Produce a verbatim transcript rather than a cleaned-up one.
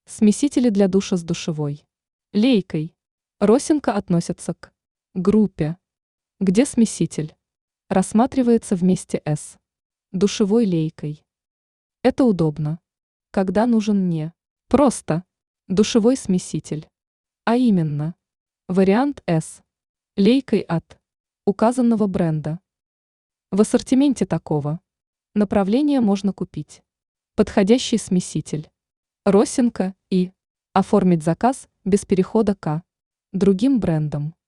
Смесители для душа с душевой лейкой. Росинка относится к группе, где смеситель рассматривается вместе с душевой лейкой. Это удобно, когда нужен не просто душевой смеситель, а именно вариант с лейкой от указанного бренда. В ассортименте такого направления можно купить подходящий смеситель Росинка и оформить заказ без перехода к другим брендам.